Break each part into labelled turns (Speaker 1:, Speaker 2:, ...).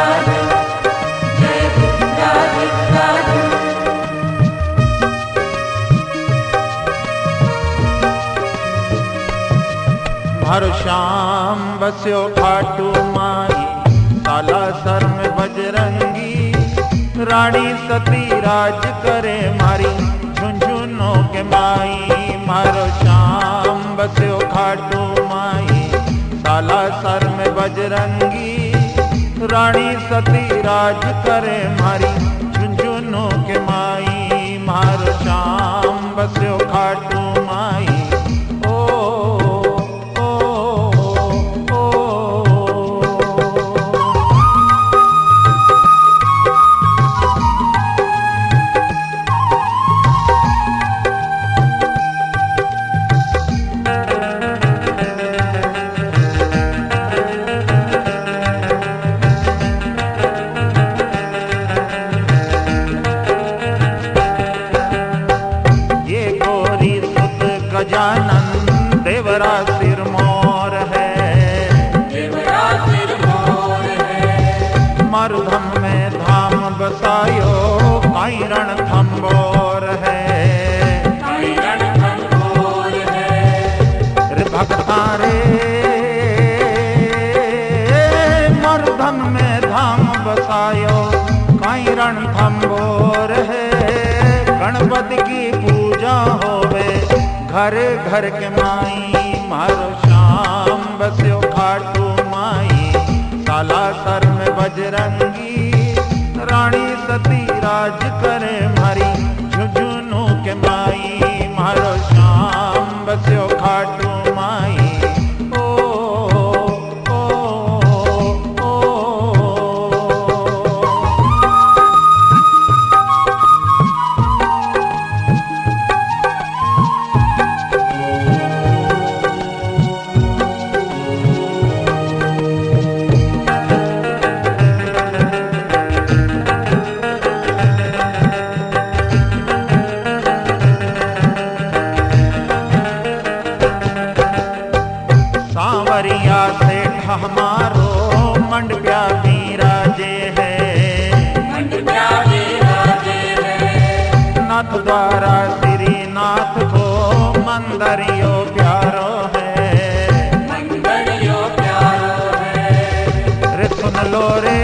Speaker 1: राधे, जय राधे राधे।
Speaker 2: हर शाम बस्यो खाटू माई, सालासर में बजरंगी, रानी सती राज करे मारी झुंझुनों के माई। हर शाम बस्यो खाटू माई, सालासर में बजरंगी, रानी सती राज करे मारी झुंझुनों के माई। हर शाम बस्यो खाटू माई। गजानन देवरा सिर मोर है,
Speaker 1: देवरा सिर मोर है।
Speaker 2: मरुधम में धाम बसायो, काई रणथंबोर है,
Speaker 1: काई रणथंबोर है।
Speaker 2: रे भक्ता रे मरुधम में धाम बसायो, काई रणथंबोर है। गणपति की पूजा होवे घर घर के माई। मारो शाम बस्यो खाटू माई, सालासर में बजरंगी, रानी सती राज करे मारी झुंझुनों के माई। मारो शाम बस्यो खाटू माई। सांवरिया सेठ हमारो मंडप्या विराजे है,
Speaker 1: मंडप्या विराजे है।
Speaker 2: नाथ द्वारा श्री नाथ को मंदरियो प्यारो है,
Speaker 1: मंदरियो प्यारो है।
Speaker 2: रे सुन लो रे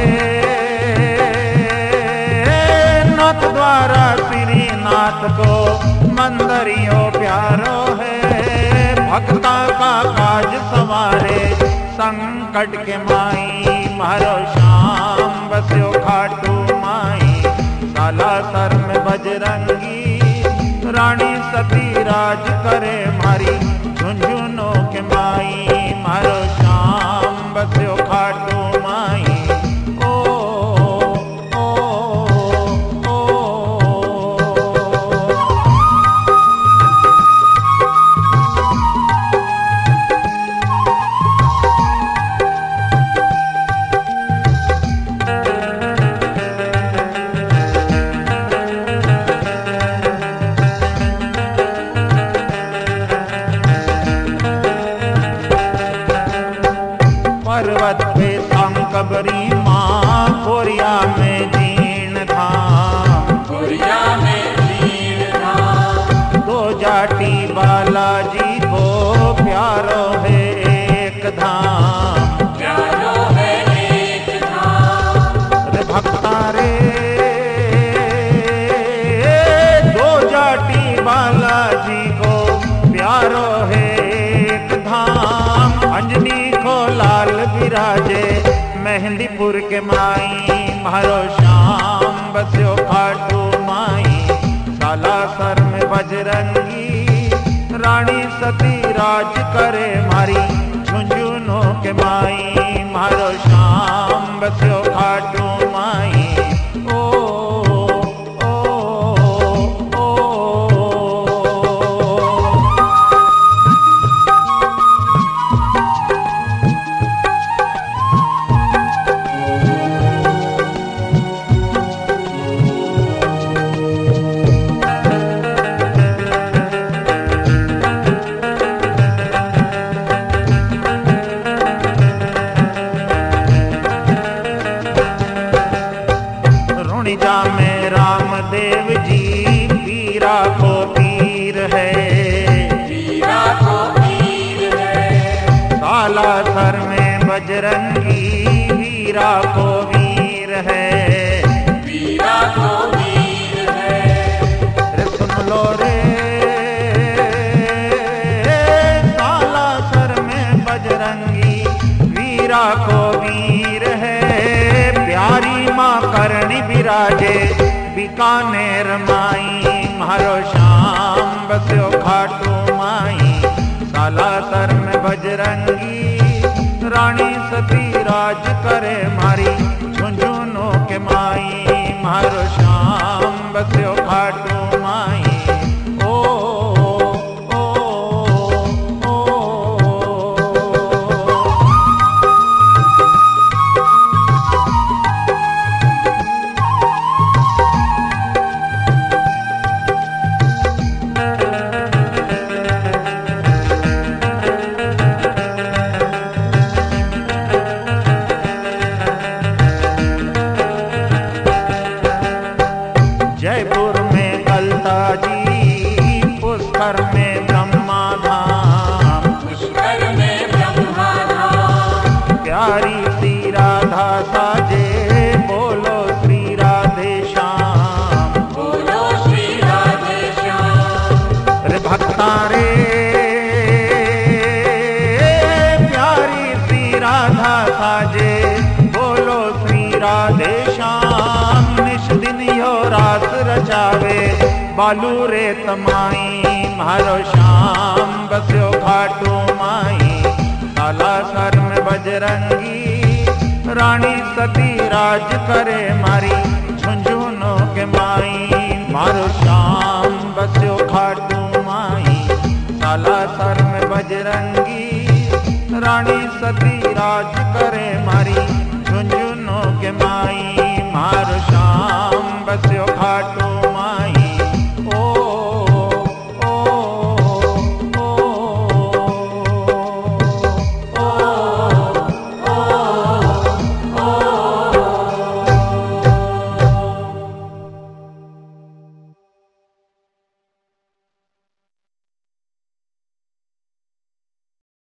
Speaker 2: नाथ द्वारा श्री नाथ को मंदरियो प्यारो है। भक्ता का काज सवारे संकट के माई। मारो शाम बस्यो खाटू माई, सालासर में बजरंगी, रानी सती राज करे मारी झुंझुनों के माई। मारो शाम बस्यो खाटू माई। पर्वत पे शंकबरी माँ, कोरिया में दीन धाम,
Speaker 1: कोरिया में दीन धाम।
Speaker 2: दो जाटी बालाजी को प्यारो है एक धाम,
Speaker 1: प्यारो है एक धाम।
Speaker 2: रे भक्ता रे दो जाटी बालाजी को प्यारो है एक धाम। अंजनी को लाल विराजे मेहंदीपुर के माई। मारो शाम बस्यो खाटू माई, सालासर में बजरंगी, रानी सती राज करे मारी झुंझुनों के माई। मारो शाम बस्यो खाटू माई। वनिजा में रामदेव जी पीरा को पीर है,
Speaker 1: पीरा को पीर है।
Speaker 2: सालासर में बजरंगी वीरा को वीर है,
Speaker 1: वीरा को वीर है।
Speaker 2: रे सुन लो रे सालासर में बजरंगी वीरा को वीर है। प्यारी माँ करणी बिराजे बीकानेर माई, मारो श्याम बस्यो खाटू माई। सालासर में बजरंगी रानी सती राज करे मारी, झुंझुनू के माई मारो श्याम बस्यो खाटू माई। ओ ओ ओ ओ जयपुर में गलता जी, पुष्कर में ब्रह्मा धाम,
Speaker 1: पुष्कर में ब्रह्मा धाम।
Speaker 2: प्यारी सी राधा साजे बोलो श्री राधे श्याम।
Speaker 1: बोलो श्री राधे श्याम।
Speaker 2: रे भक्ता रे प्यारी सी राधा साजे बोलो श्री राधे श्याम। निश दिन यो रात रचावे बालू रे तमाई, मारो श्याम बस्यो खाटू माई। सालासर में बजरंगी रानी सती राज करे मारी, झुंझुनू के माई मारो श्याम बस्यो खाटू माई। सालासर में बजरंगी रानी सती